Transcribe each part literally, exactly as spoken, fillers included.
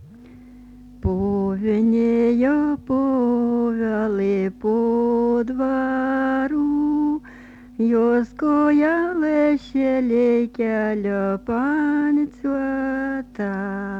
Повинėjo повели по двору, jos kojelė šėlė kelio panicuota.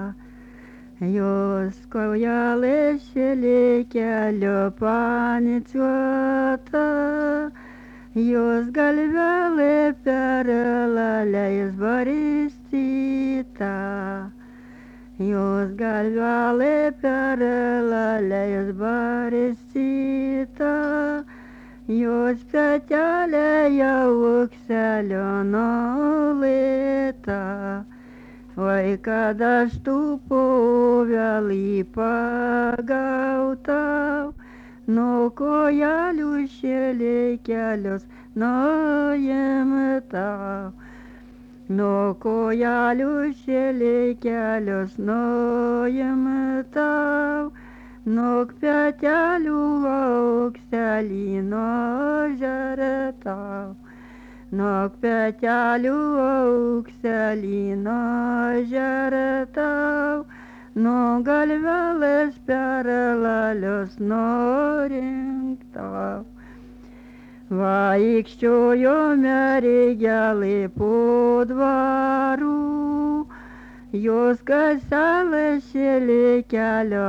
Jos kojelė šėlė kelio panicuota. Jos galvelė per laliais barstyta. Jos galvelė per laliais barstyta. Jos petelė jau aukselio nolėta. Oi, kad aš tų povelį pagautau, nuo kojelių šėlė kelios nuimtau. Nuo kojelių šėlė kelios nuimtau, nuo petelių aukselį nužertau. Nuo petelių aukselį nužertau, nuo galvelės per lalius nurinktau. Vaikščiojo mergelė po dvarų, jos kaselė šėlė kelio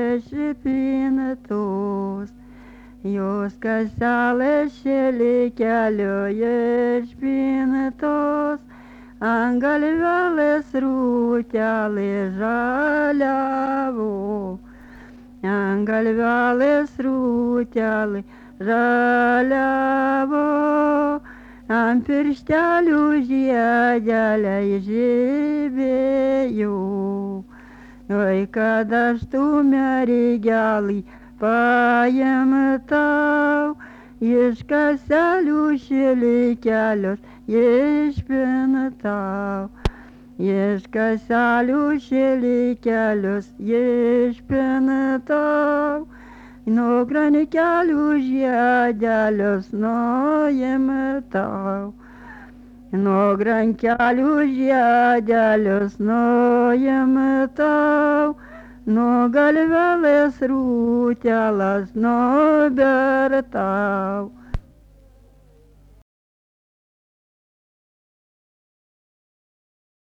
išpintos. Jos kaselė šėlė kelio išpintos, ant galvelės rūtelė žaliavo. Ant galvelės rūtelė žaliavo, ant pirštelių žiedeliai žibėjo. Oi, kad aš tų mergelį paimtau, iš kaselių šėlė kelios išpintau. Iš kaselių šėlė kelios išpintau, nuo granikelių žiedelius nuimtau. Nuo grankelių žiedelius nuimtau, nuo galvelės rūtelas nubertau.